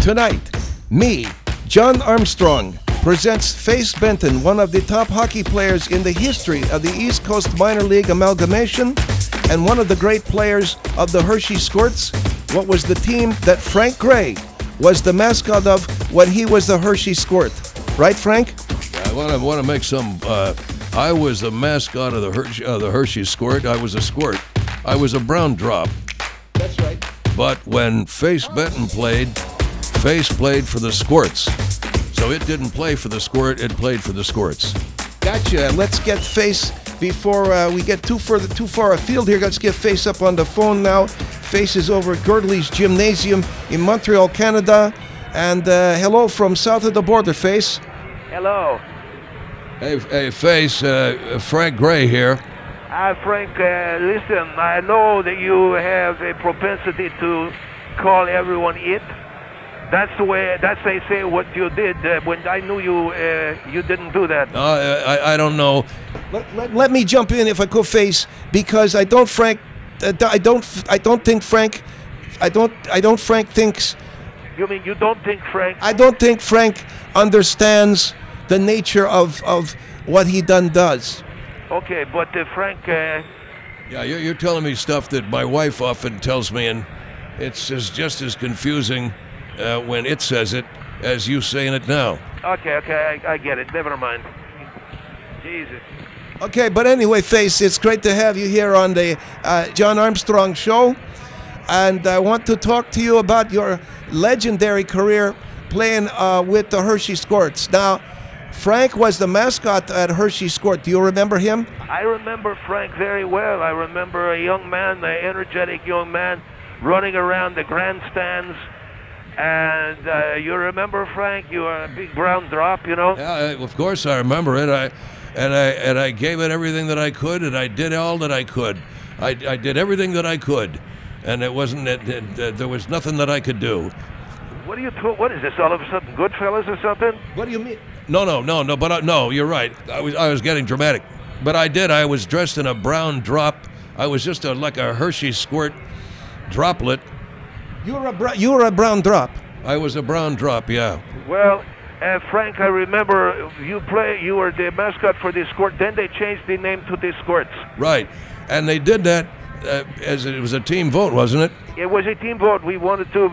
Tonight, me, John Armstrong, presents Face Benton, one of the top hockey players in the history of the East Coast Minor League amalgamation and one of the great players of the Hershey Squirts. What was the team that Frank Gray was the mascot of when he was the Hershey Squirt? Right, Frank? I want to make some. I was the mascot of the Hershey Squirt. I was a squirt. I was a brown drop. That's right. But when Face Benton played, Face played for the Squirts. So it didn't play for the Squirt, it played for the Squirts. Gotcha. Let's get Face before we get too far afield here. Let's get Face up on the phone now. Face is over at Girdley's Gymnasium in Montreal, Canada. And hello from south of the border, Face. Hello. Hey, Face, Frank Gray here. Frank, listen, I know that you have a propensity to call everyone it. That's they say what you did. When I knew you, you didn't do that. I don't know. Let me jump in if I could, Face, because I don't think Frank thinks. You mean you don't think Frank? I don't think Frank understands the nature of what he does. Okay, but Frank. Yeah, you're telling me stuff that my wife often tells me, and it's just as confusing when it says it as you saying it now. Okay, I get it. Never mind. Jesus. Okay, but anyway, Face, it's great to have you here on the John Armstrong Show, and I want to talk to you about your legendary career playing with the Hershey Squirts. Now, Frank was the mascot at Hershey Squirt. Do you remember him? I remember Frank very well. I remember a young man, an energetic young man, running around the grandstands. And you remember Frank? You were a big brown drop, you know. Yeah, of course I remember it. I gave it everything that I could, and I did all that I could. I did everything that I could, and it wasn't. There was nothing that I could do. What is this? All of a sudden, Goodfellas or something? What do you mean? No. But no, you're right. I was getting dramatic, but I did. I was dressed in a brown drop. I was just like a Hershey Squirt droplet. You were a brown drop. I was a brown drop, yeah. Well, Frank, I remember you were the mascot for the Squirt. Then they changed the name to the Squirts. Right, and they did that as it was a team vote, wasn't it? It was a team vote. We wanted to,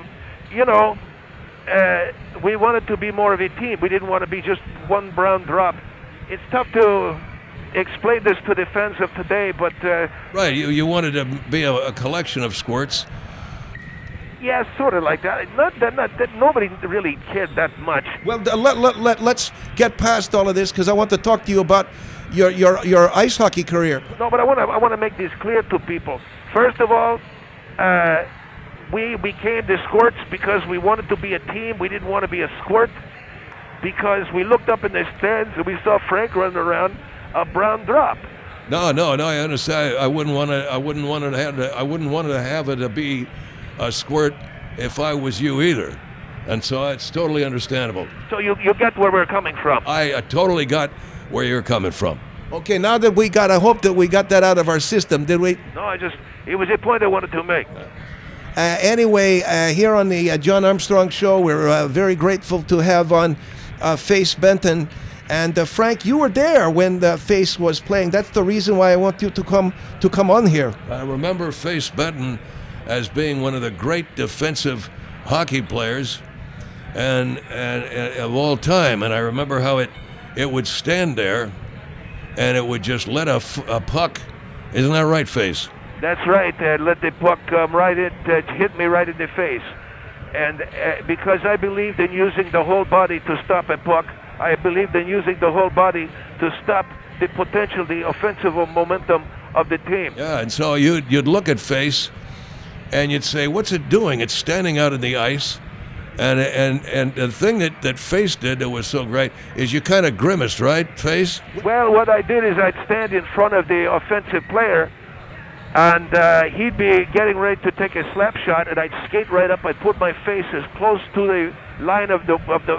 we wanted to be more of a team. We didn't want to be just one brown drop. It's tough to explain this to the fans of today, but right, you wanted to be a collection of Squirts. Yeah, sort of like that. Not that nobody really cared that much. Well, let's get past all of this because I want to talk to you about your ice hockey career. No, but I want to make this clear to people. First of all, we became the Squirts because we wanted to be a team. We didn't want to be a squirt because we looked up in the stands and we saw Frank running around a brown drop. No, I understand. I wouldn't want to have it to be a squirt if I was you either, and so it's totally understandable. So you get where we're coming from. I totally got where you're coming from. Okay, now that I hope that we got that out of our system, did we? No, it was a point I wanted to make. Anyway, here on the John Armstrong Show, we're very grateful to have on Face Benton. And Frank, you were there when the Face was playing. That's the reason why I want you to come on here. I remember Face Benton as being one of the great defensive hockey players and of all time. And I remember how it would stand there and it would just let a puck. Isn't that right, Face? That's right. Let the puck come hit me right in the face. And because I believed in using the whole body to stop a puck, I believed in using the whole body to stop the offensive momentum of the team. Yeah, and so you'd look at Face and you'd say, what's it doing? It's standing out in the ice. And the thing that Face did that was so great is you kind of grimaced, right, Face? Well, what I did is I'd stand in front of the offensive player, and he'd be getting ready to take a slap shot, and I'd skate right up. I'd put my face as close to the line of the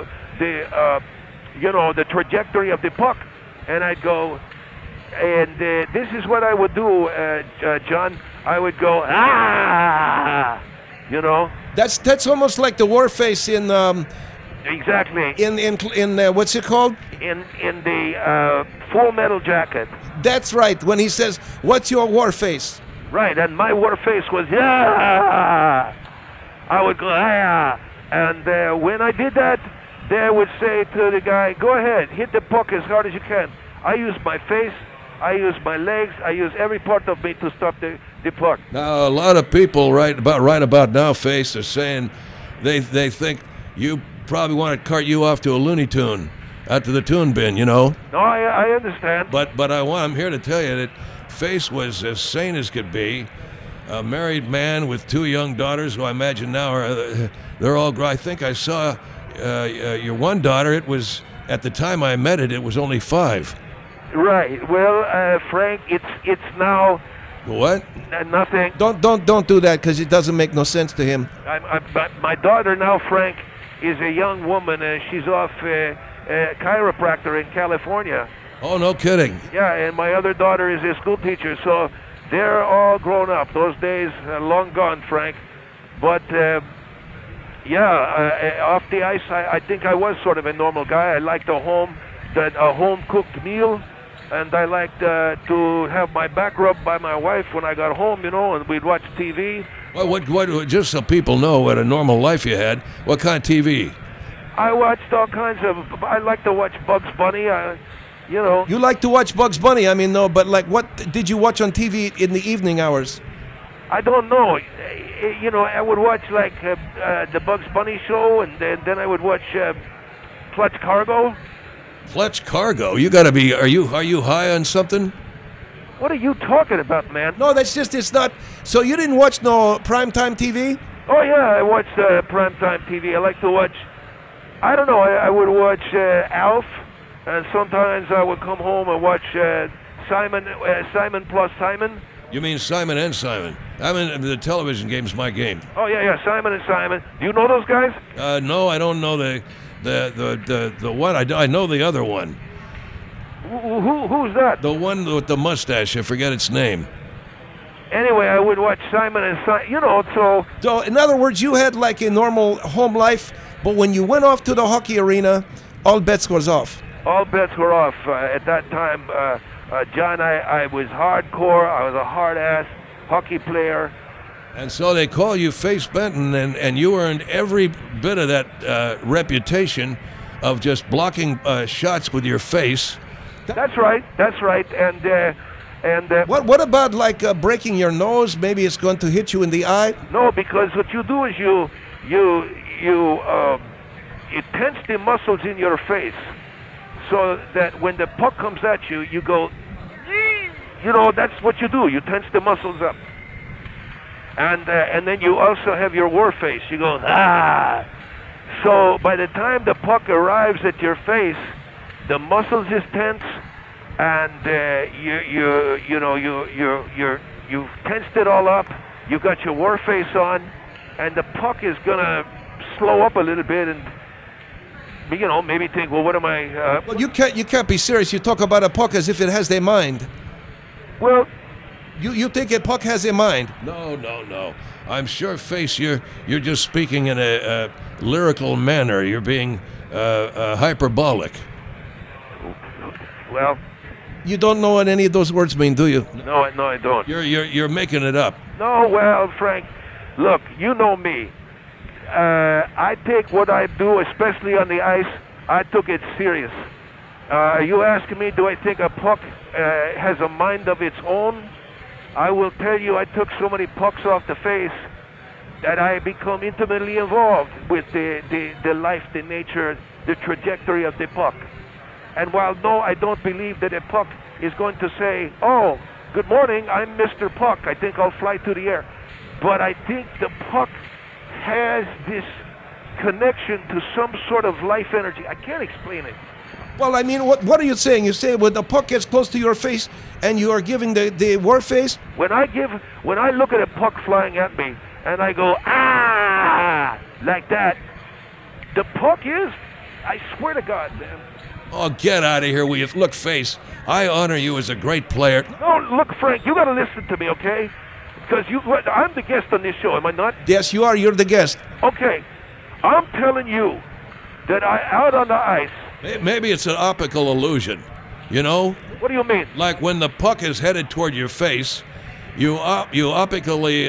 trajectory of the puck, and I'd go. And this is what I would do, John. I would go, ah! You know? That's almost like the war face in Exactly. what's it called? In the Full Metal Jacket. That's right. When he says, "What's your war face?" Right, and my war face was, yeah! I would go, yeah! And when I did that, they would say to the guy, go ahead, hit the puck as hard as you can. I use my face, I use my legs, I use every part of me to stop the puck. Now, a lot of people right about now, Face, are saying they think you probably want to cart you off to a Looney Tune, out to the tune bin, you know. No, I understand. But I'm here to tell you that Face was as sane as could be. A married man with 2 young daughters, who I imagine now they're all. I think I saw your one daughter. It was at the time I met it was only 5. Right. Well, Frank, it's now What? nothing. Don't do that, because it doesn't make no sense to him. My daughter now, Frank, is a young woman, and she's off a chiropractor in California. Oh, no kidding. Yeah, and my other daughter is a school teacher, so they're all grown up. Those days are long gone, Frank. But off the ice, I think I was sort of a normal guy. I liked a home cooked meal, and I liked to have my back rubbed by my wife when I got home, you know, and we'd watch TV. Well, what? Just so people know what a normal life you had. What kind of TV? I watched all kinds of. I like to watch Bugs Bunny. You know. You like to watch Bugs Bunny? I mean, no, but like, what did you watch on TV in the evening hours? I don't know. You know, I would watch like the Bugs Bunny show, and then I would watch Clutch Cargo. Clutch Cargo. You got to be. Are you high on something? What are you talking about, man? No, it's not. So you didn't watch no primetime TV? Oh yeah, I watched primetime TV. I like to watch. I don't know. I would watch Alf, and sometimes I would come home and watch Simon plus Simon. You mean Simon and Simon? I mean, the television game's my game. Oh yeah, Simon and Simon. Do you know those guys? No, I don't know the one. I know the other one. Who's that? The one with the mustache. I forget its name. Anyway, I would watch Simon and Simon. You know, So, in other words, you had like a normal home life, but when you went off to the hockey arena, all bets was off. All bets were off at that time. John, I was hardcore. I was a hard-ass hockey player. And so they call you Face Benton, and you earned every bit of that reputation of just blocking shots with your face. That's right. And What about like breaking your nose? Maybe it's going to hit you in the eye. no, because what you do is you tense the muscles in your face, so that when the puck comes at you, you go. You know, that's what you do. You tense the muscles up, and then you also have your war face. You go ah. So by the time the puck arrives at your face, the muscles is tense, and you've tensed it all up. You got your war face on, and the puck is gonna slow up a little bit, and maybe think, well, what am I? Well, you can't be serious. You talk about a puck as if it has a mind. Well, you think a puck has a mind? No. I'm sure, Face, you're just speaking in a lyrical manner. You're being hyperbolic. well, You don't know what any of those words mean, do you? no, I don't. You're making it up. No, well, Frank, look, you know me. I take what I do, especially on the ice, I took it serious. You ask me, do I think a puck has a mind of its own? I will tell you, I took so many pucks off the face that I become intimately involved with the life, the nature, the trajectory of the puck. And while no, I don't believe that a puck is going to say, oh, good morning, I'm Mr. Puck, I think I'll fly to the air. But I think the puck has this connection to some sort of life energy. I can't explain it. Well, I mean, what are you saying? You say when the puck gets close to your face and you are giving the war face? When I look at a puck flying at me and I go, ah, like that, the puck is, I swear to God, man. Oh, get out of here, will you? Look, Face, I honor you as a great player. No, look, Frank, you got to listen to me, okay? Because I'm the guest on this show, am I not? Yes, you are. You're the guest. Okay, I'm telling you that out on the ice. Maybe it's an optical illusion, you know? What do you mean? Like when the puck is headed toward your face, you optically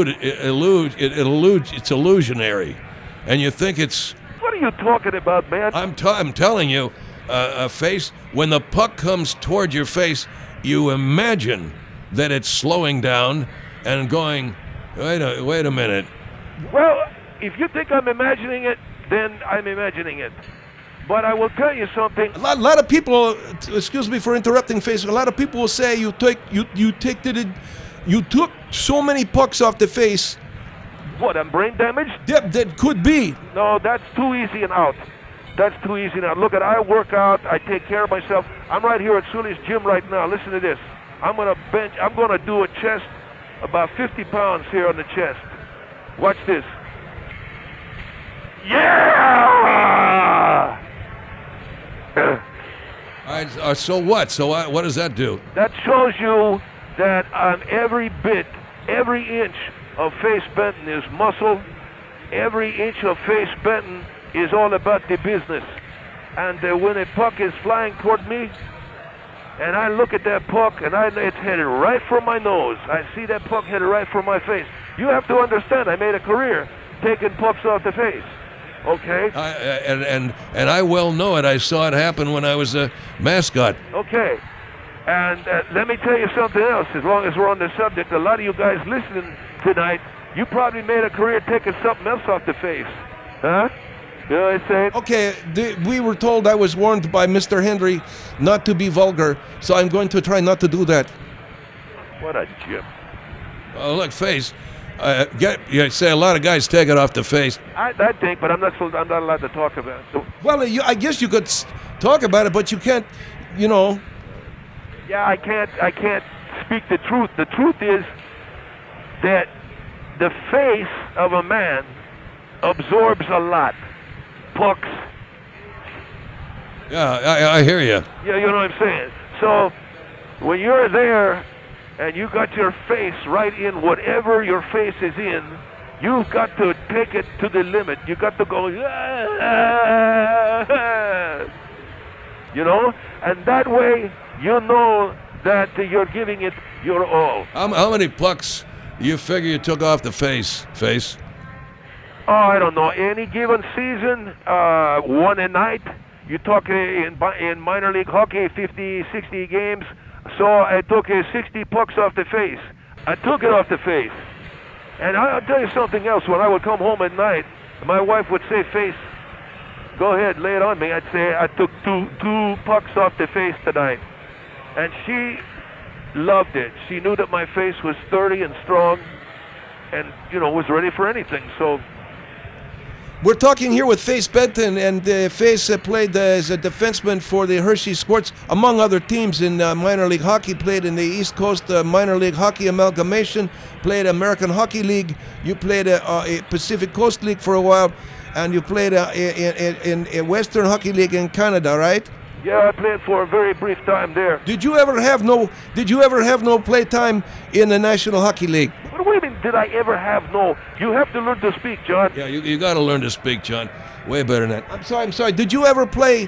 it's illusionary, and you think it's. What are you talking about, man? I'm telling you, a face. When the puck comes toward your face, you imagine that it's slowing down and going. Wait a minute. Well, if you think I'm imagining it, then I'm imagining it. But I will tell you something. A lot of people, excuse me for interrupting, Face. A lot of people will say you took so many pucks off the face. What? I'm brain damaged? Yep, that could be. No, that's too easy and out. That's too easy now. Look, I work out. I take care of myself. I'm right here at Sully's gym right now. Listen to this. I'm gonna do a chest, about 50 pounds here on the chest. Watch this. Yeah! So what? So what does that do? That shows you that on every inch of Face Benton is muscle. Every inch of Face Benton is all about the business. And when a puck is flying toward me, and I look at that puck, and it's headed right for my nose. I see that puck headed right for my face. You have to understand, I made a career taking pucks off the face. Okay. And I well know it. I saw it happen when I was a mascot. Okay. And let me tell you something else. As long as we're on the subject, a lot of you guys listening tonight, you probably made a career taking something else off the face, huh? You know what I'm saying? Okay, we were told, I was warned by Mr. Henry not to be vulgar, so I'm going to try not to do that. What a gym. Oh, look, face. You say a lot of guys take it off the face. I think, but I'm not allowed to talk about it. So, well, I guess you could talk about it, but you can't, you know. Yeah, I can't speak the truth. The truth is that the face of a man absorbs a lot. Pucks. Yeah, I hear you. Yeah, you know what I'm saying. So when you're there and you got your face right in whatever your face is in, you've got to take it to the limit. You got to go, you know, and that way you know that you're giving it your all. How many pucks you figure you took off the face? Oh, I don't know. Any given season, one a night. You talk in minor league hockey, 50, 60 games. So I took 60 pucks off the face. I took it off the face. And I'll tell you something else. When I would come home at night, my wife would say, "Face, go ahead, lay it on me." I'd say, "I took two pucks off the face tonight." And she loved it. She knew that my face was sturdy and strong and, you know, was ready for anything. So we're talking here with Face Benton, and Face played as a defenseman for the Hershey Squirts, among other teams in minor league hockey. Played in the East Coast Minor League Hockey Amalgamation, played American Hockey League. You played a Pacific Coast League for a while, and you played in Western Hockey League in Canada, right? Yeah, I played for a very brief time there. Did you ever have no play time in the National Hockey League? What do you mean, did I ever have no? You have to learn to speak, John. Yeah, you got to learn to speak, John. Way better than that. I'm sorry. Did you ever play?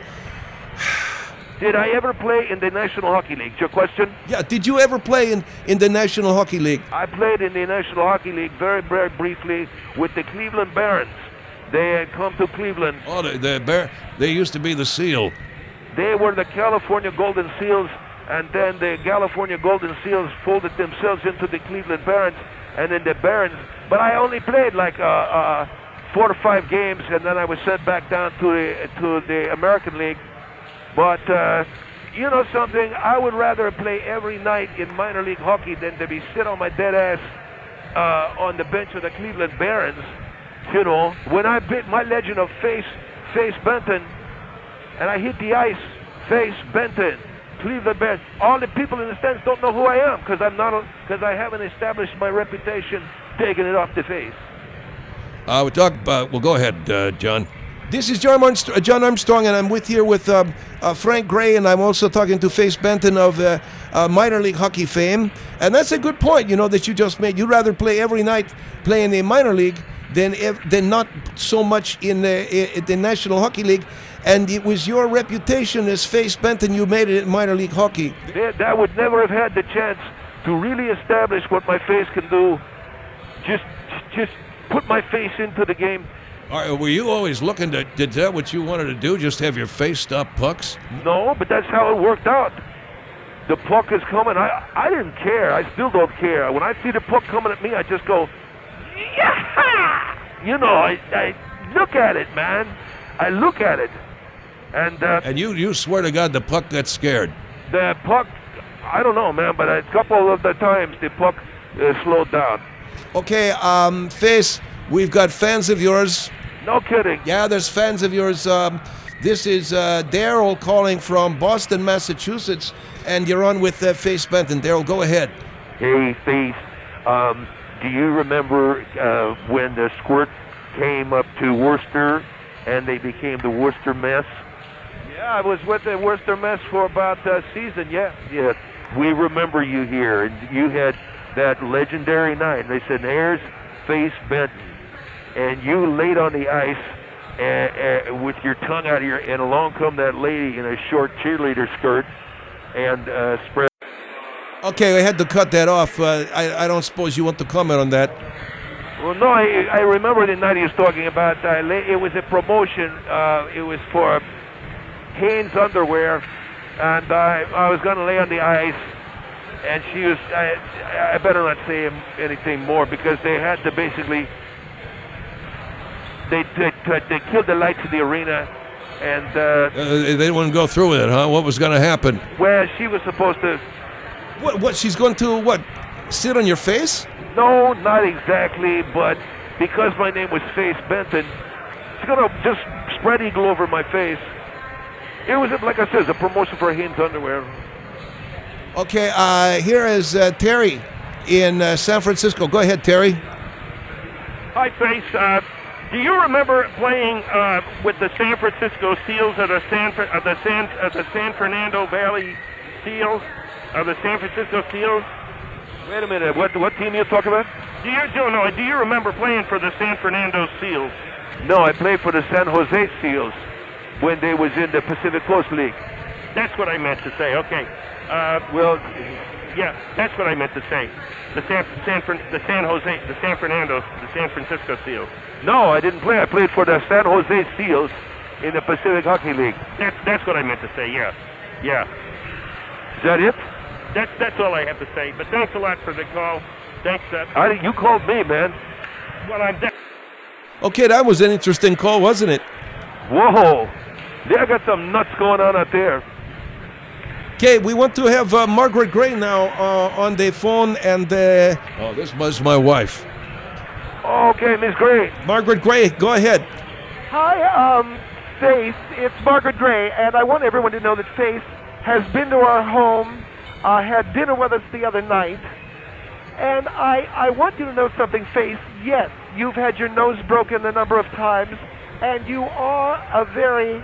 Did I ever play in the National Hockey League? Your question? Yeah. Did you ever play in the National Hockey League? I played in the National Hockey League very, very briefly with the Cleveland Barons. They had come to Cleveland. Oh, they used to be the Seal. They were the California Golden Seals, and then the California Golden Seals folded themselves into the Cleveland Barons, and then the Barons. But I only played like 4 or 5 games, and then I was sent back down to the American League. But you know something? I would rather play every night in minor league hockey than to be sit on my dead ass on the bench of the Cleveland Barons. You know, when I bit my legend of Face Benton, and I hit the ice, Face Benton, Cleveland Barons. All the people in the stands don't know who I am because I haven't established my reputation taking it off the face. We talk about. Well, go ahead, John. This is John Armstrong, and I'm here with Frank Gray, and I'm also talking to Face Benton of minor league hockey fame. And that's a good point, that you just made. You'd rather play every night, play in the minor league, than not so much in the National Hockey League. And it was your reputation as Face Benton, you made it in minor league hockey. I would never have had the chance to really establish what my face can do. Just put my face into the game. Were you always looking did that what you wanted to do, just have your face stop pucks? No, but that's how it worked out. The puck is coming. I didn't care. I still don't care. When I see the puck coming at me, I just go, yeah! I look at it, man. I look at it. And you swear to God the puck got scared. The puck, I don't know, man, but a couple of the times the puck slowed down. Okay, Face, we've got fans of yours. No kidding. Yeah, there's fans of yours. This is Daryl calling from Boston, Massachusetts, and you're on with Face Benton. Daryl, go ahead. Hey, Face. Do you remember when the Squirt came up to Worcester and they became the Worcester Mess? Yeah, I was with the Worcester Mess for about a season, yeah. Yeah, we remember you here, and you had that legendary night. They said, "Here's Face Benton," and you laid on the ice with your tongue out of your, and along come that lady in a short cheerleader skirt and spread. Okay, I had to cut that off. I don't suppose you want to comment on that. Well, no, I remember the night he was talking about. It was a promotion. It was for Hanes underwear, and I was going to lay on the ice, and she was. I better not say anything more because they had to basically. They killed the lights in the arena, and they didn't want to go through with it, huh? What was going to happen? Well, she was supposed to. What? She's going to what? Sit on your face? No, not exactly, but because my name was Face Benton, she's gonna just spread eagle over my face. It was, like I said, a promotion for Hanes underwear. Okay, here is Terry in San Francisco. Go ahead, Terry. Hi, Face. Do you remember playing with the San Francisco Seals or the San Fernando Valley Seals? The San Francisco Seals? Wait a minute, what team are you talking about? Do you remember playing for the San Fernando Seals? No, I played for the San Jose Seals when they was in the Pacific Coast League. That's what I meant to say, okay. Yeah, that's what I meant to say. The San Francisco Seals. No, I didn't play. I played for the San Jose Seals in the Pacific Hockey League. That's what I meant to say, yeah. Yeah. Is that it? That's all I have to say. But thanks a lot for the call. Thanks, you called me, man. Well, I'm dead. Okay, that was an interesting call, wasn't it? Whoa. They got some nuts going on out there. Okay, we want to have Margaret Gray now on the phone, and oh, this was my wife. Okay, Miss Gray. Margaret Gray, go ahead. Hi, Face. It's Margaret Gray, and I want everyone to know that Face has been to our home, had dinner with us the other night, and I want you to know something, Face. Yes, you've had your nose broken a number of times, and you are a very,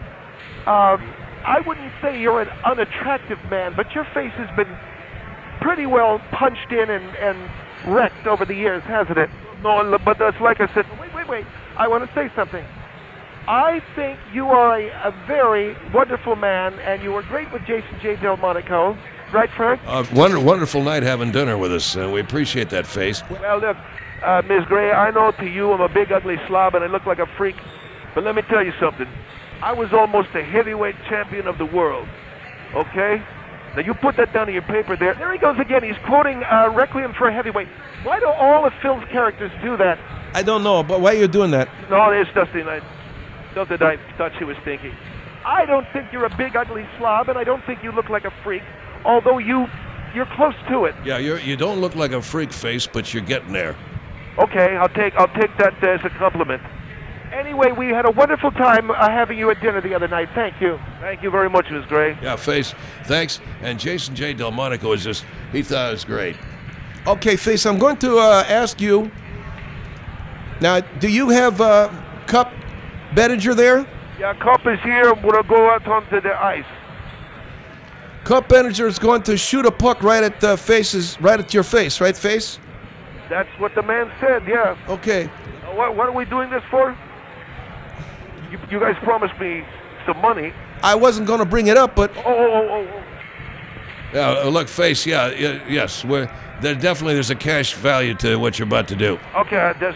I wouldn't say you're an unattractive man, but your face has been pretty well punched in and wrecked over the years, hasn't it? No, but that's like I said. Wait. I want to say something. I think you are a very wonderful man, and you were great with Jason J. Delmonico. Right, Frank? Wonderful night having dinner with us. We appreciate that, Face. Well, look, Miss Gray, I know to you I'm a big, ugly slob, and I look like a freak. But let me tell you something. I was almost a heavyweight champion of the world. Okay? Now, you put that down in your paper there. There he goes again. He's quoting Requiem for a Heavyweight. Why do all of Phil's characters do that? I don't know, but why are you doing that? No, it's nothing. Nothing I thought she was thinking. I don't think you're a big, ugly slob, and I don't think you look like a freak, although you're close to it. Yeah, you don't look like a freak, Face, but you're getting there. Okay, I'll take that as a compliment. Anyway, we had a wonderful time having you at dinner the other night. Thank you. Thank you very much, Ms. Gray. Yeah, Face, thanks. And Jason J. Delmonico he thought it was great. Okay, Face, I'm going to ask you, now, do you have Cup Bettinger there? Yeah, Cup is here. We're gonna go out onto the ice. Cup Bettinger is going to shoot a puck right at right at your face, right, Face? That's what the man said. Yeah. Okay. What are we doing this for? You guys promised me some money. I wasn't going to bring it up, but Oh. Yeah, look, Face. Yes. There's a cash value to what you're about to do. Okay, just.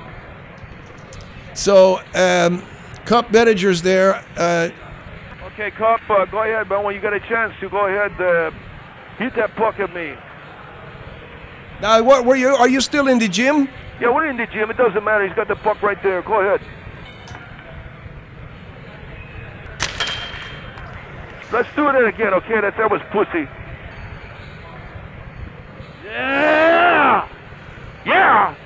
so Cup Bettinger's there. Okay, Cup, go ahead, man. When you get a chance, you go ahead, hit that puck at me. Now, what were you? Are you still in the gym? Yeah, we're in the gym. It doesn't matter. He's got the puck right there. Go ahead. Let's do it again, okay? That was pussy. Yeah! Yeah!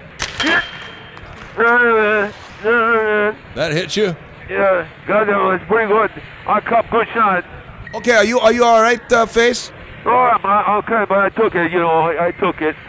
That hit you? Yeah, God, that was pretty good. Cup, good shot. Okay, are you all right, Face? Oh, I'm okay, but I took it. I took it.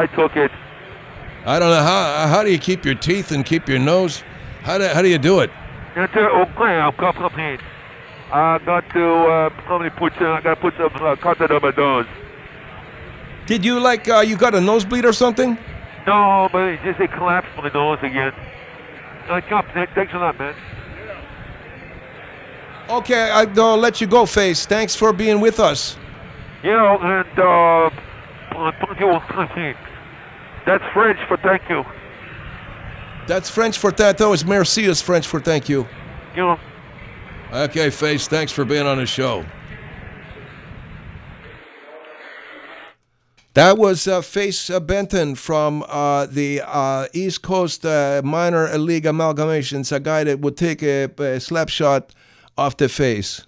I don't know how do you keep your teeth and keep your nose? How do you do it? Okay, I'm complete. I got to put some cotton on my nose. Did you you got a nosebleed or something? No, but it collapsed my nose again. Cup, thanks a lot, man. Okay, I'll let you go, Face. Thanks for being with us. And thank you. That's French for thank you. That's French for that. That was merci is French for thank you. Okay, Face. Thanks for being on the show. That was Face Benton from the East Coast Minor League Amalgamations, a guy that would take a slap shot off the face.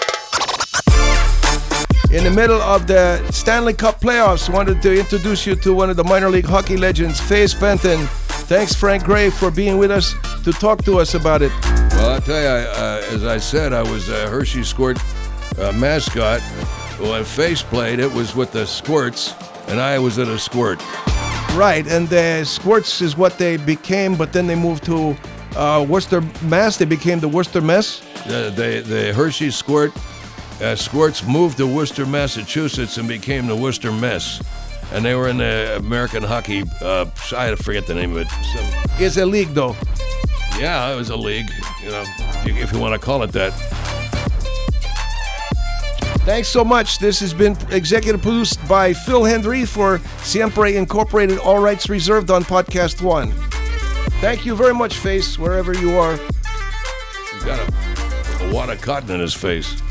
In the middle of the Stanley Cup playoffs, wanted to introduce you to one of the minor league hockey legends, Face Benton. Thanks, Frank Gray, for being with us to talk to us about it. Well, I'll tell you, as I said, I was a Hershey Squirt mascot. When Face played, it was with the Squirts, and I was at a Squirt. Right, and the Squirts is what they became, but then they moved to Worcester Mass. They became the Worcester Mess. The Hershey Squirt Squirts moved to Worcester, Massachusetts, and became the Worcester Mess. And they were in the American Hockey, I forget the name of it. It's a league, though. Yeah, it was a league, if you want to call it that. Thanks so much. This has been executive produced by Phil Hendry for Siempre Incorporated, all rights reserved on Podcast One. Thank you very much, Face, wherever you are. He's got a wad of cotton in his face.